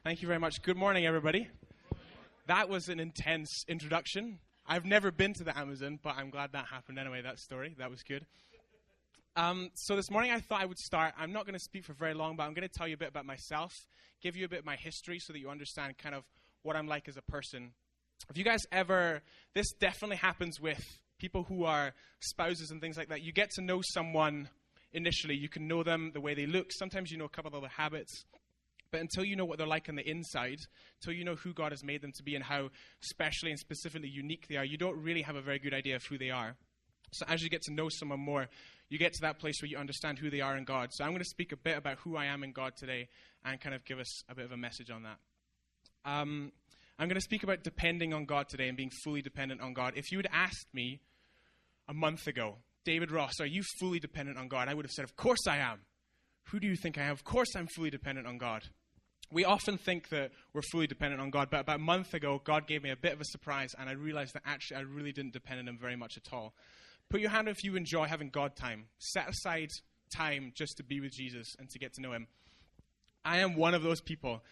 Thank you very much. Good morning, everybody. That was an intense introduction. I've never been to the Amazon, but I'm glad that happened anyway, that story. That was good. So this morning I thought I would start. I'm not going to speak for very long, but I'm going to tell you a bit about myself, give you a bit of my history so that you understand kind of what I'm like as a person. If you guys ever, this definitely happens with people who are spouses and things like that. You get to know someone initially. You can know them the way they look. Sometimes you know a couple of other habits. But until you know what they're like on the inside, until you know who God has made them to be and how specially and specifically unique they are, you don't really have a very good idea of who they are. So as you get to know someone more, you get to that place where you understand who they are in God. So I'm going to speak a bit about who I am in God today and kind of give us a bit of a message on that. I'm going to speak about depending on God today and being fully dependent on God. If you had asked me a month ago, David Ross, are you fully dependent on God? I would have said, of course I am. Who do you think I am? Of course I'm fully dependent on God. We often think that we're fully dependent on God, but about a month ago, God gave me a bit of a surprise, and I realized that actually I really didn't depend on Him very much at all. Put your hand up if you enjoy having God time. Set aside time just to be with Jesus and to get to know Him. I am one of those people.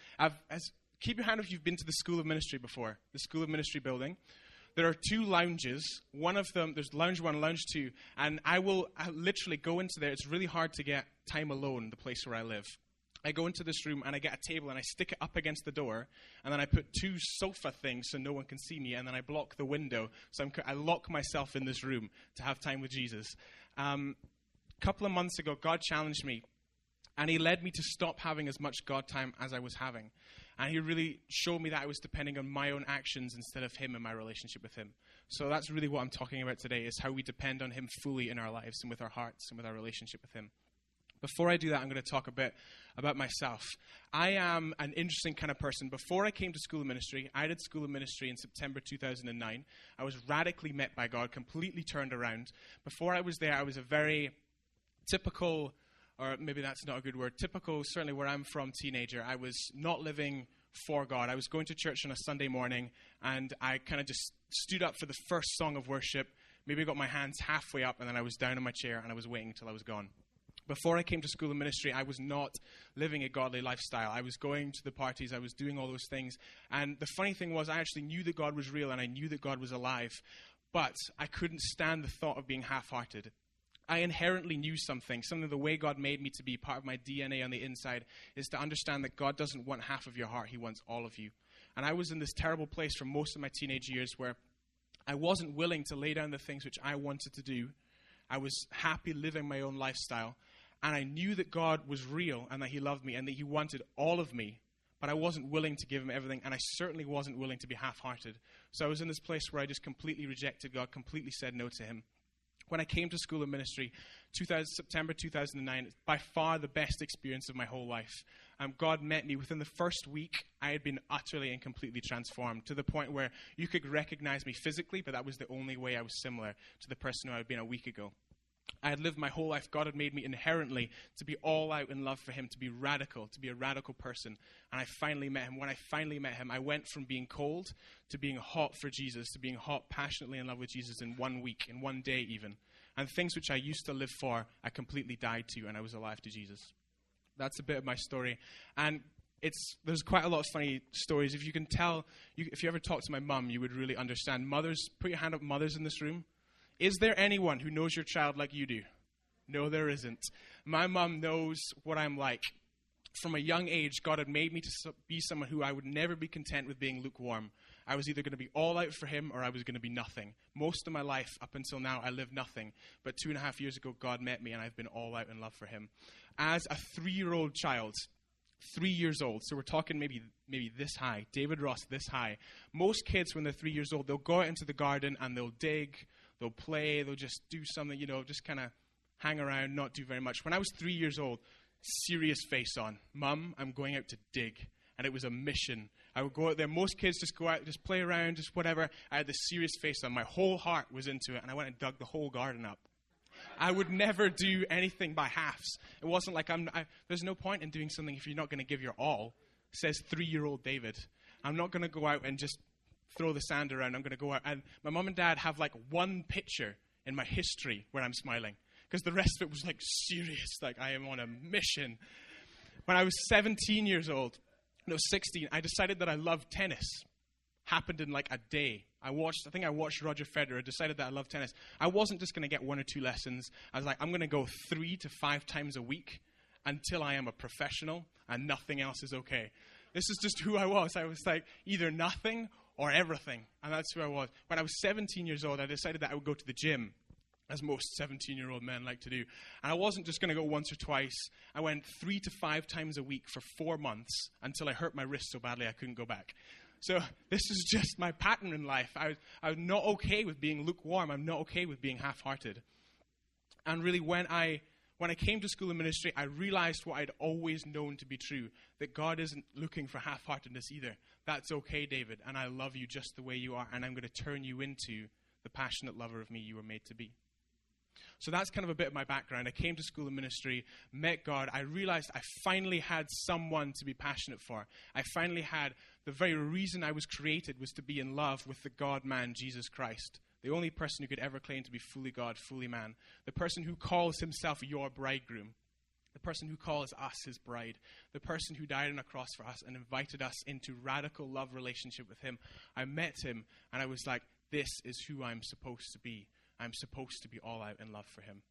Keep your hand up if you've been to the School of Ministry before, the School of Ministry building. There are two lounges. One of them, there's lounge 1, lounge 2, and I literally go into there. It's really hard to get time alone, the place where I live. I go into this room and I get a table and I stick it up against the door, and then I put 2 sofa things so no one can see me, and then I block the window. So I lock myself in this room to have time with Jesus. A couple of months ago, God challenged me, and He led me to stop having as much God time as I was having. And He really showed me that I was depending on my own actions instead of Him and my relationship with Him. So that's really what I'm talking about today, is how we depend on Him fully in our lives and with our hearts and with our relationship with Him. Before I do that, I'm going to talk a bit about myself. I am an interesting kind of person. Before I came to School of Ministry, I did School of Ministry in September 2009. I was radically met by God, completely turned around. Before I was there, I was a very typical, or maybe that's not a good word, typical, certainly where I'm from, teenager. I was not living for God. I was going to church on a Sunday morning, and I kind of just stood up for the first song of worship, maybe got my hands halfway up, and then I was down in my chair, and I was waiting until I was gone. Before I came to School of Ministry, I was not living a godly lifestyle. I was going to the parties. I was doing all those things. And the funny thing was, I actually knew that God was real and I knew that God was alive. But I couldn't stand the thought of being half-hearted. I inherently knew something the way God made me to be. Part of my DNA on the inside is to understand that God doesn't want half of your heart. He wants all of you. And I was in this terrible place for most of my teenage years where I wasn't willing to lay down the things which I wanted to do. I was happy living my own lifestyle. And I knew that God was real and that He loved me and that He wanted all of me, but I wasn't willing to give Him everything, and I certainly wasn't willing to be half-hearted. So I was in this place where I just completely rejected God, completely said no to Him. When I came to School of Ministry, September 2009, it's by far the best experience of my whole life. God met me. Within the first week, I had been utterly and completely transformed to the point where you could recognize me physically, but that was the only way I was similar to the person who I had been a week ago. I had lived my whole life. God had made me inherently to be all out in love for Him, to be radical, to be a radical person. And I finally met Him. When I finally met Him, I went from being cold to being hot for Jesus, to being hot, passionately in love with Jesus in 1 week, in 1 day even. And things which I used to live for, I completely died to, and I was alive to Jesus. That's a bit of my story. And there's quite a lot of funny stories. If you can tell, if you ever talk to my mum, you would really understand. Mothers, put your hand up, mothers in this room. Is there anyone who knows your child like you do? No, there isn't. My mom knows what I'm like. From a young age, God had made me to be someone who I would never be content with being lukewarm. I was either going to be all out for Him or I was going to be nothing. Most of my life, up until now, I lived nothing. But 2.5 years ago, God met me and I've been all out in love for Him. As a 3-year-old child, 3 years old, so we're talking maybe this high, David Ross this high. Most kids, when they're 3 years old, they'll go out into the garden and they'll dig, they'll play, they'll just do something, just kind of hang around, not do very much. When I was 3 years old, serious face on. Mum, I'm going out to dig. And it was a mission. I would go out there. Most kids just go out, just play around, just whatever. I had this serious face on. My whole heart was into it. And I went and dug the whole garden up. I would never do anything by halves. It wasn't like there's no point in doing something if you're not going to give your all, says 3-year-old David. I'm not going to go out and just throw the sand around. I'm going to go out. And my mom and dad have like one picture in my history where I'm smiling. Because the rest of it was like serious. Like I am on a mission. When I was 17 years old, when I was 16, I decided that I loved tennis. Happened in like a day. I think I watched Roger Federer, decided that I love tennis. I wasn't just going to get 1 or 2 lessons. I was like, I'm going to go 3 to 5 times a week until I am a professional and nothing else is okay. This is just who I was. I was like either nothing or everything. And that's who I was. When I was 17 years old, I decided that I would go to the gym, as most 17-year-old men like to do. And I wasn't just going to go once or twice. I went 3 to 5 times a week for 4 months until I hurt my wrist so badly I couldn't go back. So this is just my pattern in life. I was not okay with being lukewarm. I'm not okay with being half-hearted. And really, when I came to school of ministry, I realized what I'd always known to be true, that God isn't looking for half-heartedness either. That's okay, David, and I love you just the way you are, and I'm going to turn you into the passionate lover of me you were made to be. So that's kind of a bit of my background. I came to school of ministry, met God. I realized I finally had someone to be passionate for. I finally had the very reason I was created was to be in love with the God-man, Jesus Christ, the only person who could ever claim to be fully God, fully man, the person who calls himself your bridegroom, the person who calls us his bride, the person who died on a cross for us and invited us into radical love relationship with him. I met him, and I was like, this is who I'm supposed to be. I'm supposed to be all out in love for him.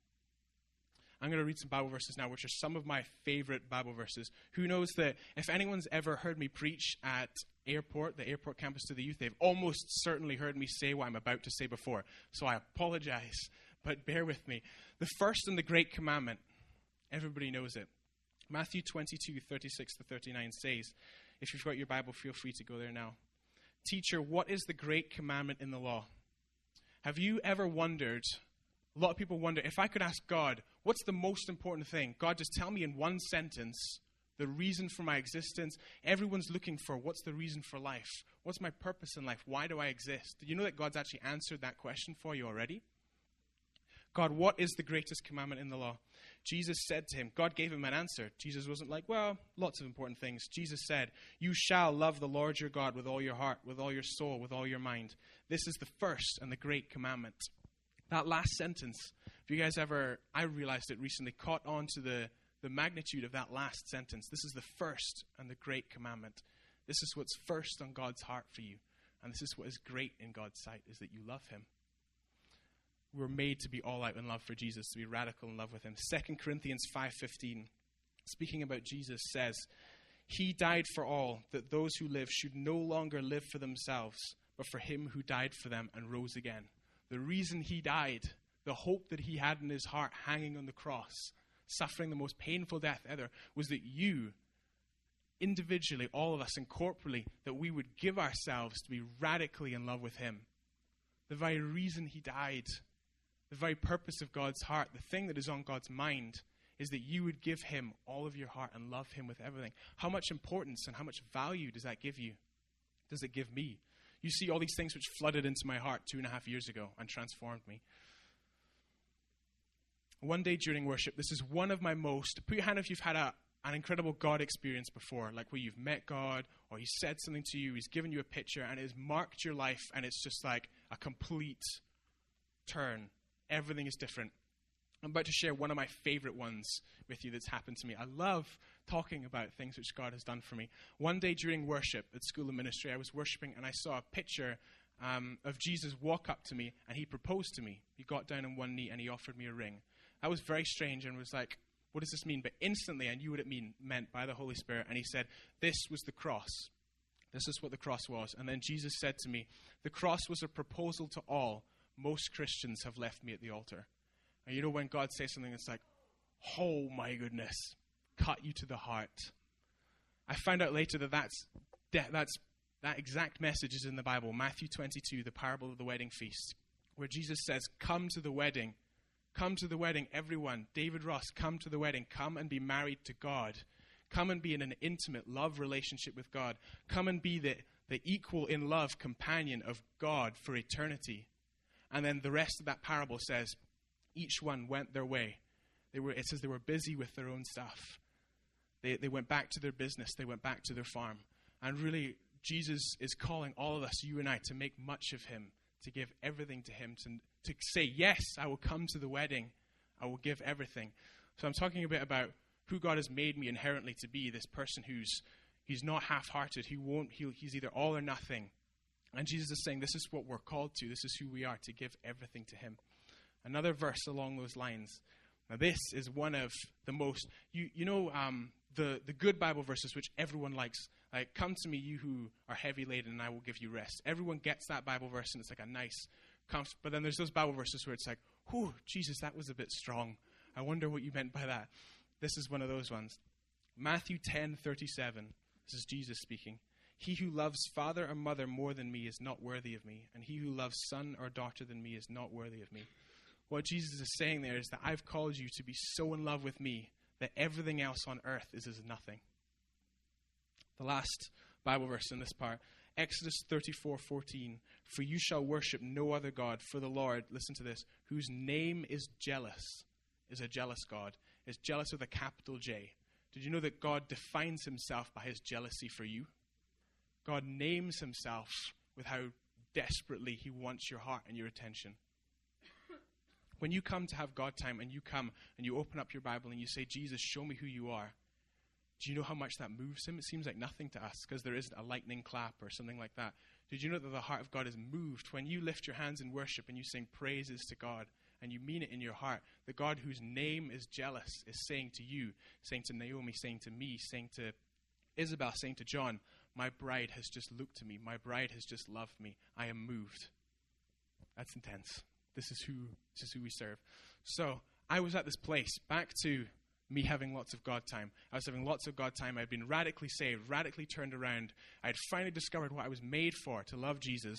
I'm going to read some Bible verses now, which are some of my favorite Bible verses. Who knows that if anyone's ever heard me preach at the airport campus to the youth, they've almost certainly heard me say what I'm about to say before. So I apologize, but bear with me. The first and the great commandment, everybody knows it. Matthew 22, 36 to 39 says, if you've got your Bible, feel free to go there now. Teacher, what is the great commandment in the law? Have you ever wondered, a lot of people wonder, if I could ask God, what's the most important thing? God, just tell me in one sentence the reason for my existence. Everyone's looking for, what's the reason for life? What's my purpose in life? Why do I exist? Did you know that God's actually answered that question for you already? God, what is the greatest commandment in the law? Jesus said to him, God gave him an answer. Jesus wasn't like, well, lots of important things. Jesus said, you shall love the Lord your God with all your heart, with all your soul, with all your mind. This is the first and the great commandment. That last sentence, if you guys ever, I realized it recently, caught on to the magnitude of that last sentence. This is the first and the great commandment. This is what's first on God's heart for you. And this is what is great in God's sight, is that you love him. We're made to be all out in love for Jesus, to be radical in love with him. 2 Corinthians 5:15, speaking about Jesus, says, he died for all, that those who live should no longer live for themselves, but for him who died for them and rose again. The reason he died, the hope that he had in his heart hanging on the cross, suffering the most painful death ever, was that you, individually, all of us, and corporately, that we would give ourselves to be radically in love with him. The very reason he died, the very purpose of God's heart, the thing that is on God's mind, is that you would give him all of your heart and love him with everything. How much importance and how much value does that give you? Does it give me? You see all these things which flooded into my heart 2.5 years ago and transformed me. One day during worship, this is one of my most, put your hand if you've had an incredible God experience before, like where you've met God or he said something to you, he's given you a picture and it has marked your life and it's just like a complete turn. Everything is different. I'm about to share one of my favorite ones with you that's happened to me. I love talking about things which God has done for me. One day during worship at School of Ministry, I was worshiping and I saw a picture of Jesus walk up to me and he proposed to me. He got down on one knee and he offered me a ring. That was very strange and was like, what does this mean? But instantly I knew what it meant by the Holy Spirit. And he said, this was the cross. This is what the cross was. And then Jesus said to me, the cross was a proposal to all. Most Christians have left me at the altar. And you know when God says something, it's like, oh my goodness, cut you to the heart. I found out later that exact message is in the Bible, Matthew 22, the parable of the wedding feast, where Jesus says, come to the wedding. Come to the wedding, everyone. David Ross, come to the wedding. Come and be married to God. Come and be in an intimate love relationship with God. Come and be the equal in love companion of God for eternity. And then the rest of that parable says, each one went their way. It says they were busy with their own stuff. They went back to their business. They went back to their farm. And really, Jesus is calling all of us, you and I, to make much of him, to give everything to him, to say, yes, I will come to the wedding. I will give everything. So I'm talking a bit about who God has made me inherently to be, this person who's He's not half-hearted. He's either all or nothing. And Jesus is saying this is what we're called to. This is who we are, to give everything to him. Another verse along those lines. Now this is one of the most, the good Bible verses which everyone likes. Like, come to me, you who are heavy laden, and I will give you rest. Everyone gets that Bible verse, and it's like a nice, but then there's those Bible verses where it's like, whew, Jesus, that was a bit strong. I wonder what you meant by that. This is one of those ones. Matthew 10:37. This is Jesus speaking. He who loves father or mother more than me is not worthy of me, and he who loves son or daughter than me is not worthy of me. What Jesus is saying there is that I've called you to be so in love with me that everything else on earth is as nothing. The last Bible verse in this part, Exodus 34:14. For you shall worship no other God, for the Lord, listen to this, whose name is jealous, is a jealous God, is jealous with a capital J. Did you know that God defines himself by his jealousy for you? God names himself with how desperately he wants your heart and your attention. When you come to have God time and you come and you open up your Bible and you say, Jesus, show me who you are, do you know how much that moves him? It seems like nothing to us because there isn't a lightning clap or something like that. Did you know that the heart of God is moved when you lift your hands in worship and you sing praises to God and you mean it in your heart? The God whose name is jealous is saying to you, saying to Naomi, saying to me, saying to Isabel, saying to John, my bride has just looked to me. My bride has just loved me. I am moved. That's intense. This is who we serve. So I was at this place, back to me having lots of God time. I was having lots of God time. I'd been radically saved, radically turned around. I'd finally discovered what I was made for, to love Jesus.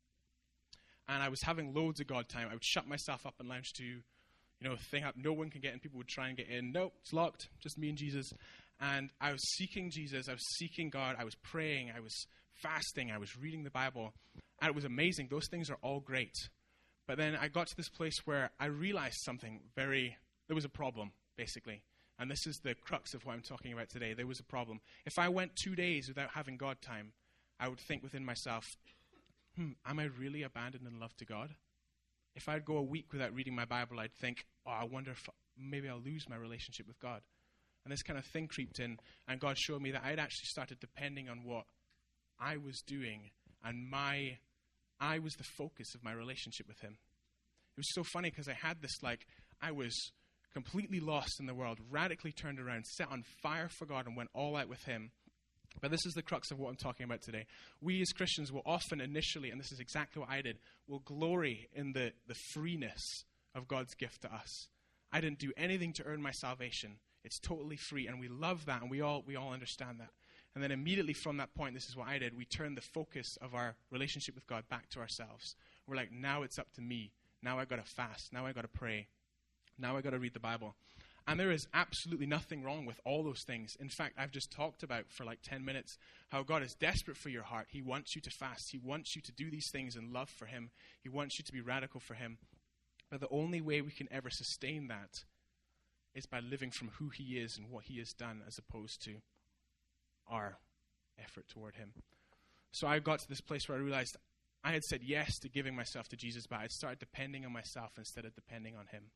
And I was having loads of God time. I would shut myself up and lounge to, thing up. No one can get in. People would try and get in. Nope, it's locked. Just me and Jesus. And I was seeking Jesus. I was seeking God. I was praying. I was fasting. I was reading the Bible. And it was amazing. Those things are all great. But then I got to this place where I realized something there was a problem, basically. And this is the crux of what I'm talking about today. There was a problem. If I went 2 days without having God time, I would think within myself, am I really abandoned in love to God? If I'd go a week without reading my Bible, I'd think, I wonder if maybe I'll lose my relationship with God. And this kind of thing creeped in, and God showed me that I'd actually started depending on what I was doing, and I was the focus of my relationship with him. It was so funny because I had this, I was completely lost in the world, radically turned around, set on fire for God, and went all out with him. But this is the crux of what I'm talking about today. We as Christians will often initially, and this is exactly what I did, will glory in the freeness of God's gift to us. I didn't do anything to earn my salvation. It's totally free, and we love that, and we all understand that. And then immediately from that point, this is what I did, we turned the focus of our relationship with God back to ourselves. We're like, now it's up to me. Now I got to fast. Now I got to pray. Now I got to read the Bible. And there is absolutely nothing wrong with all those things. In fact, I've just talked about for 10 minutes how God is desperate for your heart. He wants you to fast. He wants you to do these things in love for him. He wants you to be radical for him. But the only way we can ever sustain that is by living from who he is and what he has done as opposed to our effort toward him. So I got to this place where I realized I had said yes to giving myself to Jesus, but I had started depending on myself instead of depending on him.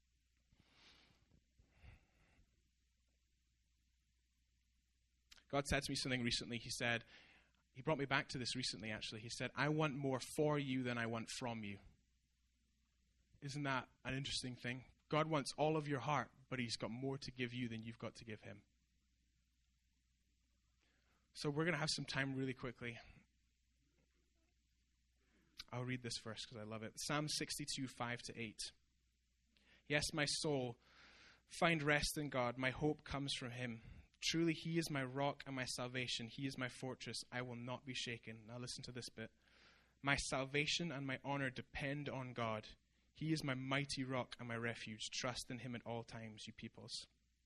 God said to me something recently. He brought me back to this recently, actually. He said, I want more for you than I want from you. Isn't that an interesting thing? God wants all of your heart, but he's got more to give you than you've got to give him. So we're going to have some time really quickly. I'll read this verse because I love it. Psalm 62, 5-8. Yes, my soul, find rest in God. My hope comes from him. Truly, he is my rock and my salvation. He is my fortress. I will not be shaken. Now listen to this bit. My salvation and my honor depend on God. He is my mighty rock and my refuge. Trust in him at all times, you peoples.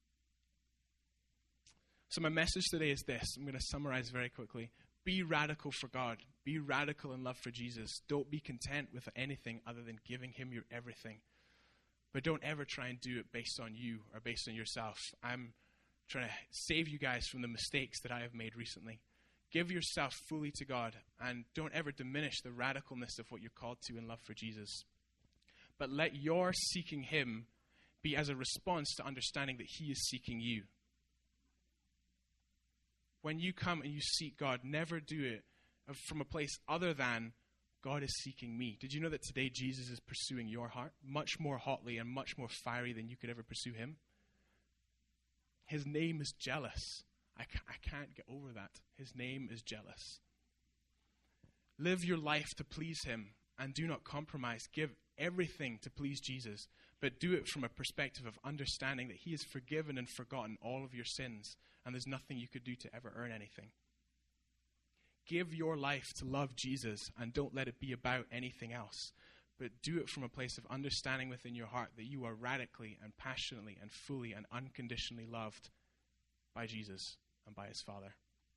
So my message today is this. I'm going to summarize very quickly. Be radical for God. Be radical in love for Jesus. Don't be content with anything other than giving him your everything. But don't ever try and do it based on you or based on yourself. I'm trying to save you guys from the mistakes that I have made recently. Give yourself fully to God and don't ever diminish the radicalness of what you're called to in love for Jesus. But let your seeking him be as a response to understanding that he is seeking you. when you come and you seek God, never do it from a place other than God is seeking me. Did you know that today Jesus is pursuing your heart much more hotly and much more fiery than you could ever pursue him? His name is jealous. I can't get over that. His name is jealous. Live your life to please him and do not compromise. Give everything to please Jesus, but do it from a perspective of understanding that he has forgiven and forgotten all of your sins, and there's nothing you could do to ever earn anything. Give your life to love Jesus and don't let it be about anything else, but do it from a place of understanding within your heart that you are radically and passionately and fully and unconditionally loved by Jesus and by his Father.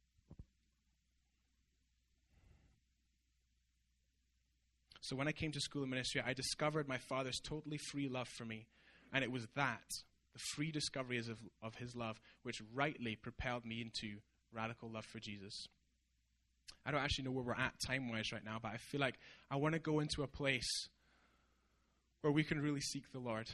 So when I came to school of ministry, I discovered my Father's totally free love for me, and it was that, the free discovery of his love, which rightly propelled me into radical love for Jesus. I don't actually know where we're at time-wise right now, but I feel like I want to go into a place where we can really seek the Lord.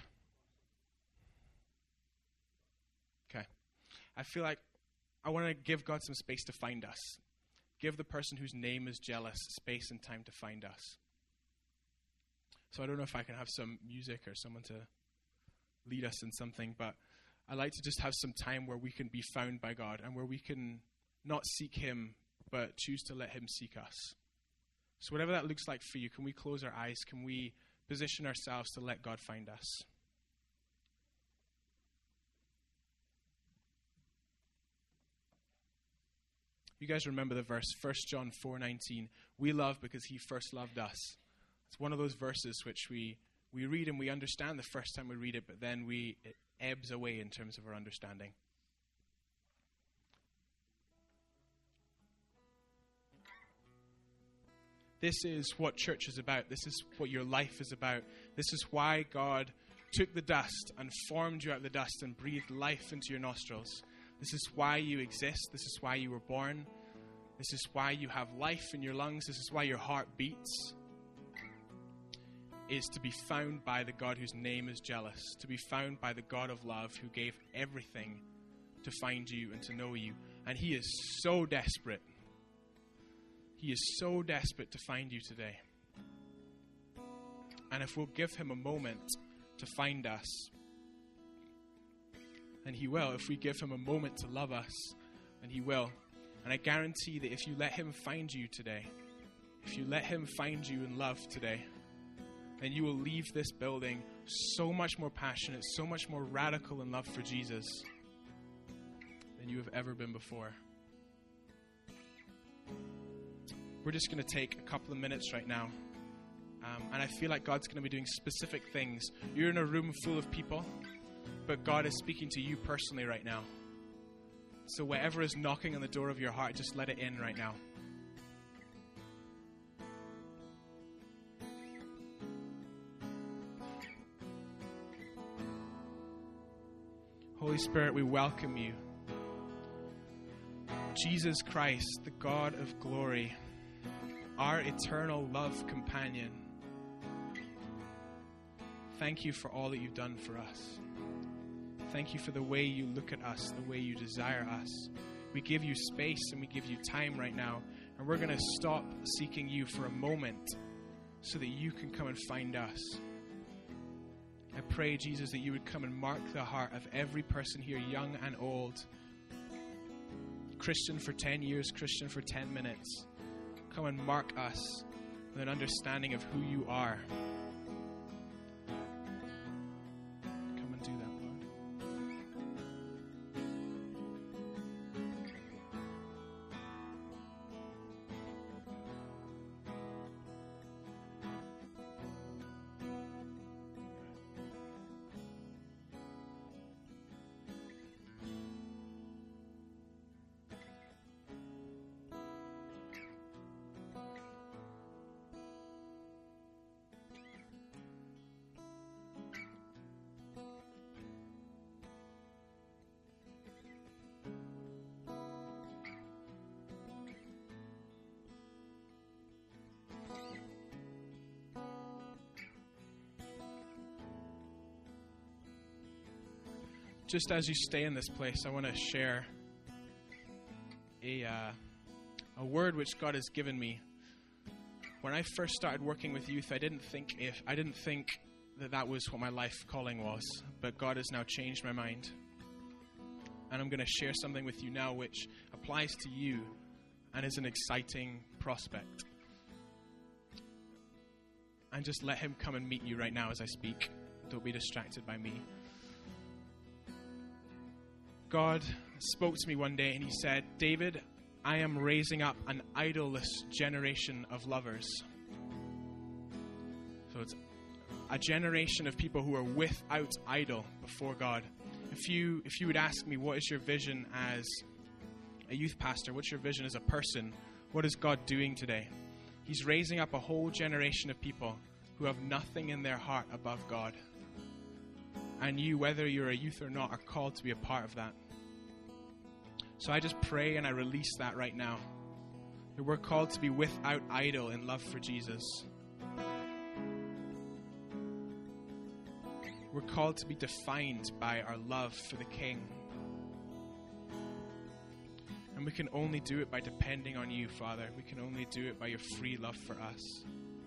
Okay. I feel like I want to give God some space to find us. Give the person whose name is jealous space and time to find us. So I don't know if I can have some music or someone to lead us in something, but I like to just have some time where we can be found by God and where we can not seek him, but choose to let him seek us. So whatever that looks like for you, can we close our eyes? Can we position ourselves to let God find us? You guys remember the verse, 1 John 4:19. We love because he first loved us. It's one of those verses which we read and we understand the first time we read it, but then it ebbs away in terms of our understanding. This is what church is about. This is what your life is about. This is why God took the dust and formed you out of the dust and breathed life into your nostrils. This is why you exist. This is why you were born. This is why you have life in your lungs. This is why your heart beats. Is to be found by the God whose name is jealous. To be found by the God of love who gave everything to find you and to know you. And he is so desperate. He is so desperate to find you today. And if we'll give him a moment to find us, and he will. If we give him a moment to love us, and he will. And I guarantee that if you let him find you today, if you let him find you in love today, then you will leave this building so much more passionate, so much more radical in love for Jesus than you have ever been before. We're just going to take a couple of minutes right now. And I feel like God's going to be doing specific things. You're in a room full of people, but God is speaking to you personally right now. So whatever is knocking on the door of your heart, just let it in right now. Holy Spirit, we welcome you. Jesus Christ, the God of glory, our eternal love companion. Thank you for all that you've done for us. Thank you for the way you look at us, the way you desire us. We give you space and we give you time right now, and we're going to stop seeking you for a moment so that you can come and find us. I pray, Jesus, that you would come and mark the heart of every person here, young and old. Christian for 10 years, Christian for 10 minutes. Come and mark us with an understanding of who you are. Come and do that, Lord. Just as you stay in this place, I want to share a word which God has given me. When I first started working with youth, I didn't think that was what my life calling was, but God has now changed my mind. And I'm going to share something with you now which applies to you and is an exciting prospect. And just let him come and meet you right now as I speak. Don't be distracted by me. God spoke to me one day and he said, David, I am raising up an idol-less generation of lovers. So it's a generation of people who are without idol before God. If you would ask me, what is your vision as a youth pastor? What's your vision as a person? What is God doing today? He's raising up a whole generation of people who have nothing in their heart above God. And you, whether you're a youth or not, are called to be a part of that. So I just pray and I release that right now. That we're called to be without idol in love for Jesus. We're called to be defined by our love for the King. And we can only do it by depending on you, Father. We can only do it by your free love for us.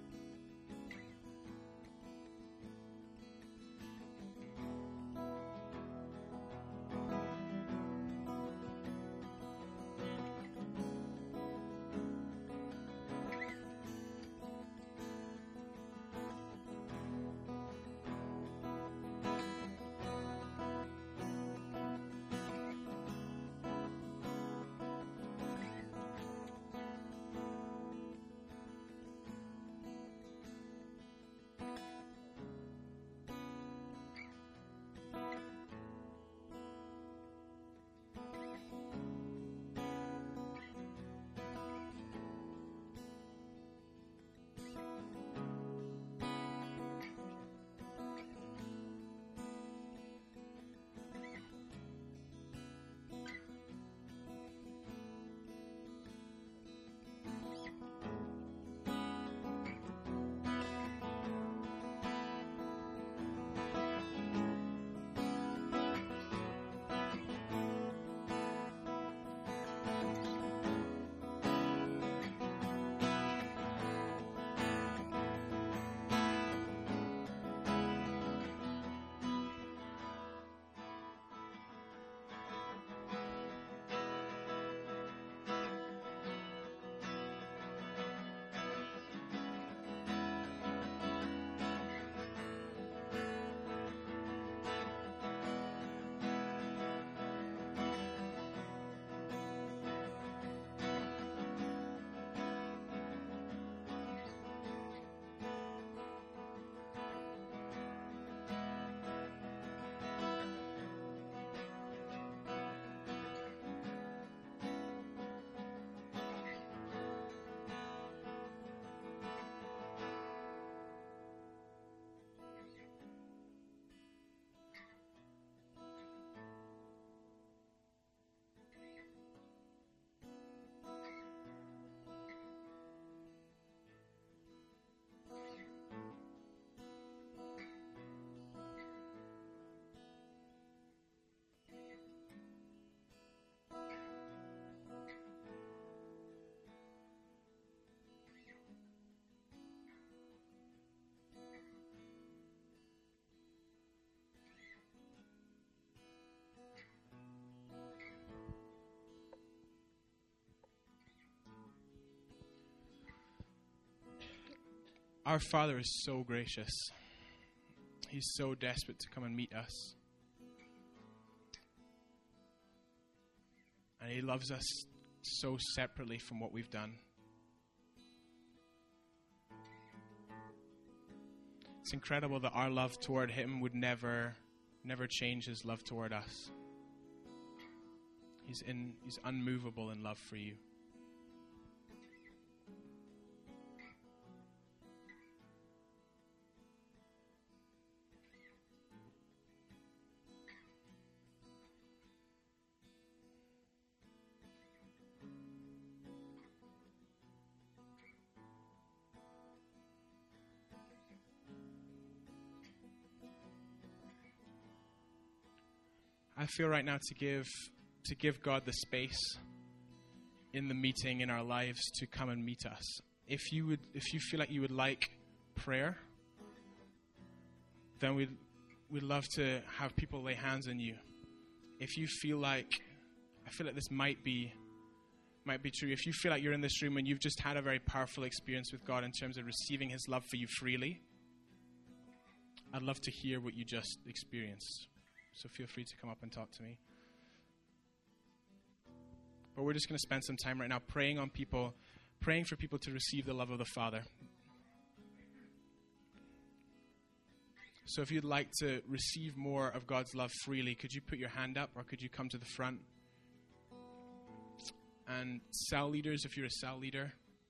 Our Father is so gracious. He's so desperate to come and meet us. And he loves us so separately from what we've done. It's incredible that our love toward him would never change his love toward us. He's unmovable in love for you. I feel right now to give God the space in the meeting in our lives to come and meet us. If you feel like you would like prayer, then we'd love to have people lay hands on you. If you feel like, I feel like this might be true. If you feel like you're in this room and you've just had a very powerful experience with God in terms of receiving his love for you freely, I'd love to hear what you just experienced. So feel free to come up and talk to me. But we're just going to spend some time right now praying for people to receive the love of the Father. So if you'd like to receive more of God's love freely, could you put your hand up or could you come to the front? And cell leaders, if you're a cell leader,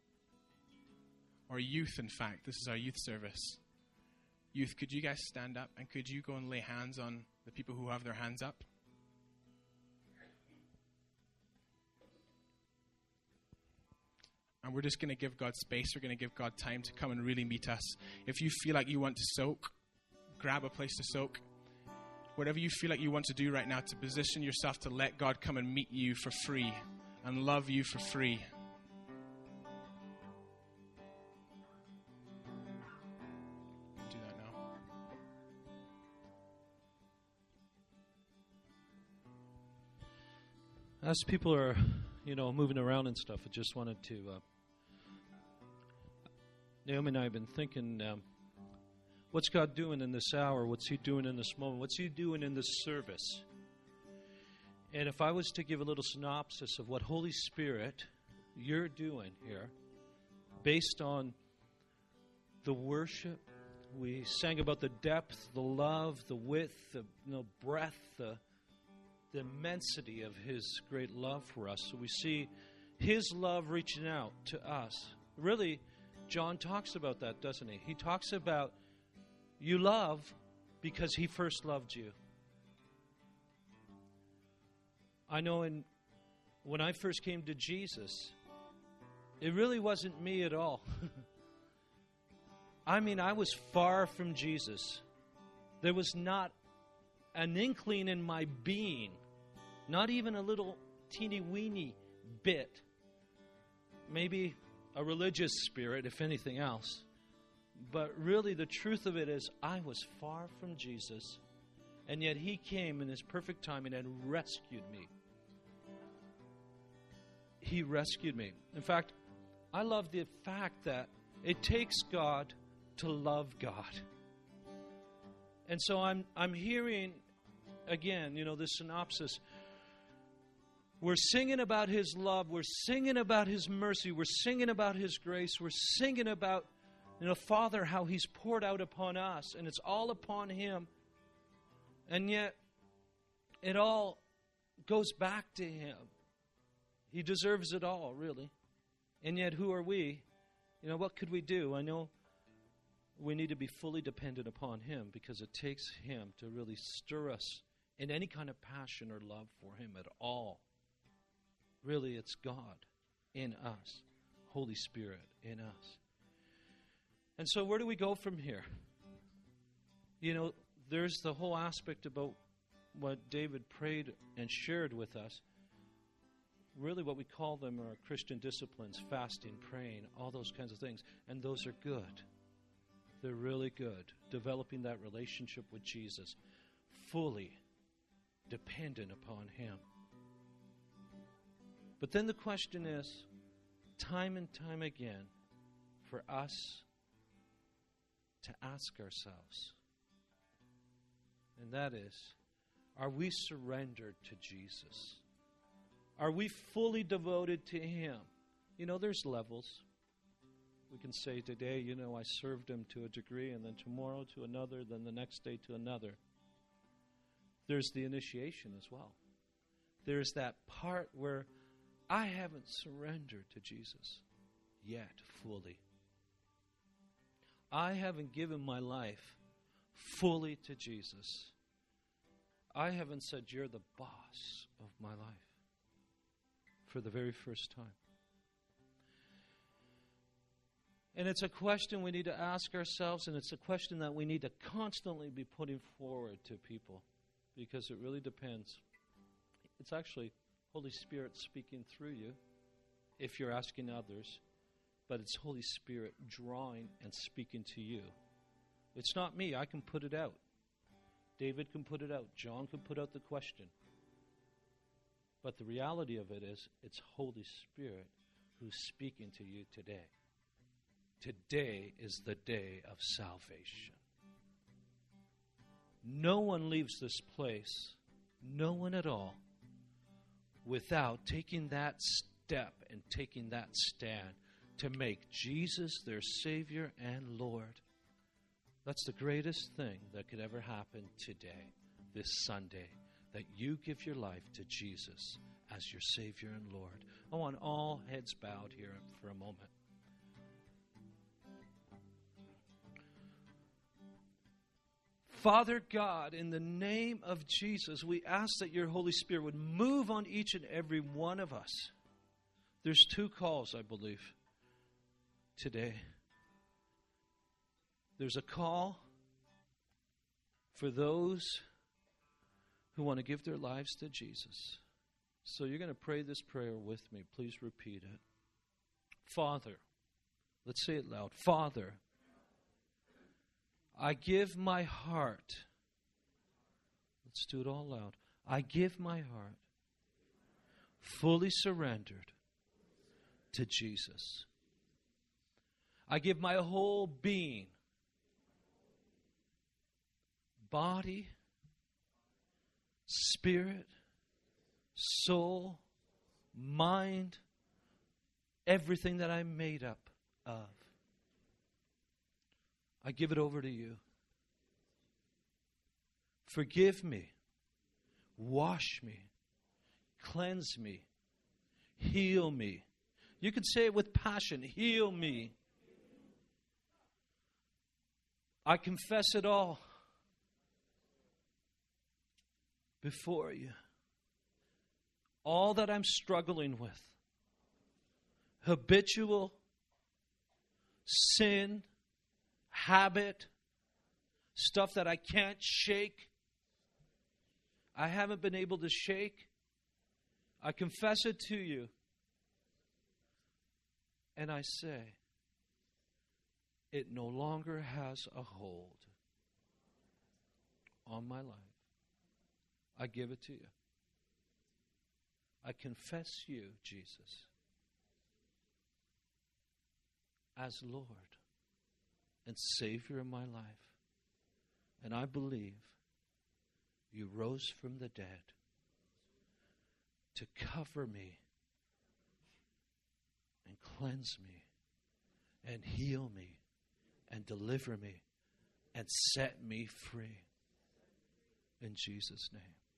or youth, in fact, this is our youth service. Youth, could you guys stand up and could you go and lay hands on the people who have their hands up? And we're just going to give God space. We're going to give God time to come and really meet us. If you feel like you want to soak, grab a place to soak. Whatever you feel like you want to do right now to position yourself to let God come and meet you for free and love you for free. Do that now. As people are, moving around and stuff, I just wanted to... Naomi and I have been thinking, what's God doing in this hour? What's he doing in this moment? What's he doing in this service? And if I was to give a little synopsis of what Holy Spirit you're doing here, based on the worship, we sang about the depth, the love, the width, the breadth, the immensity of his great love for us. So we see his love reaching out to us. Really, John talks about that, doesn't he? He talks about you love because he first loved you. I know when I first came to Jesus, it really wasn't me at all. I was far from Jesus. There was not an inkling in my being, not even a little teeny weeny bit. Maybe a religious spirit, if anything else. But really the truth of it is I was far from Jesus, and yet he came in his perfect timing and rescued me. He rescued me. In fact, I love the fact that it takes God to love God. And so I'm hearing, again, this synopsis. We're singing about his love. We're singing about his mercy. We're singing about his grace. We're singing about, Father, how he's poured out upon us. And it's all upon him. And yet, it all goes back to him. He deserves it all, really. And yet, who are we? What could we do? I know we need to be fully dependent upon him because it takes him to really stir us in any kind of passion or love for him at all. Really, it's God in us, Holy Spirit in us. And so where do we go from here? There's the whole aspect about what David prayed and shared with us. Really what we call them are Christian disciplines, fasting, praying, all those kinds of things. And those are good. They're really good. Developing that relationship with Jesus, fully dependent upon him. But then the question is, time and time again, for us to ask ourselves, and that is, are we surrendered to Jesus? Are we fully devoted to him? There's levels. We can say today, I served him to a degree, and then tomorrow to another, then the next day to another. There's the initiation as well. There's that part where I haven't surrendered to Jesus yet fully. I haven't given my life fully to Jesus. I haven't said, you're the boss of my life for the very first time. And it's a question we need to ask ourselves, and it's a question that we need to constantly be putting forward to people because it really depends. It's actually Holy Spirit speaking through you if you're asking others, but it's Holy Spirit drawing and speaking to you. It's not me. I can put it out. David can put it out. John can put out the question. But the reality of it is, it's Holy Spirit who's speaking to you today. Today is the day of salvation. No one leaves this place, no one at all, without taking that step and taking that stand to make Jesus their Savior and Lord. That's the greatest thing that could ever happen today, this Sunday, that you give your life to Jesus as your Savior and Lord. I want all heads bowed here for a moment. Father God, in the name of Jesus, we ask that your Holy Spirit would move on each and every one of us. There's 2 calls, I believe, today. There's a call for those who want to give their lives to Jesus. So you're going to pray this prayer with me. Please repeat it. Father, let's say it loud. Father, I give my heart. Let's do it all loud. I give my heart fully surrendered to Jesus. I give my whole being, body, spirit, soul, mind, everything that I'm made up of. I give it over to you. Forgive me. Wash me. Cleanse me. Heal me. You can say it with passion. Heal me. I confess it all before you. All that I'm struggling with. Habitual sin, habit, stuff that I can't shake. I haven't been able to shake. I confess it to you. And I say, it no longer has a hold on my life. I give it to you. I confess you, Jesus, as Lord and Savior of my life. And I believe you rose from the dead to cover me and cleanse me and heal me and deliver me and set me free. In Jesus' name.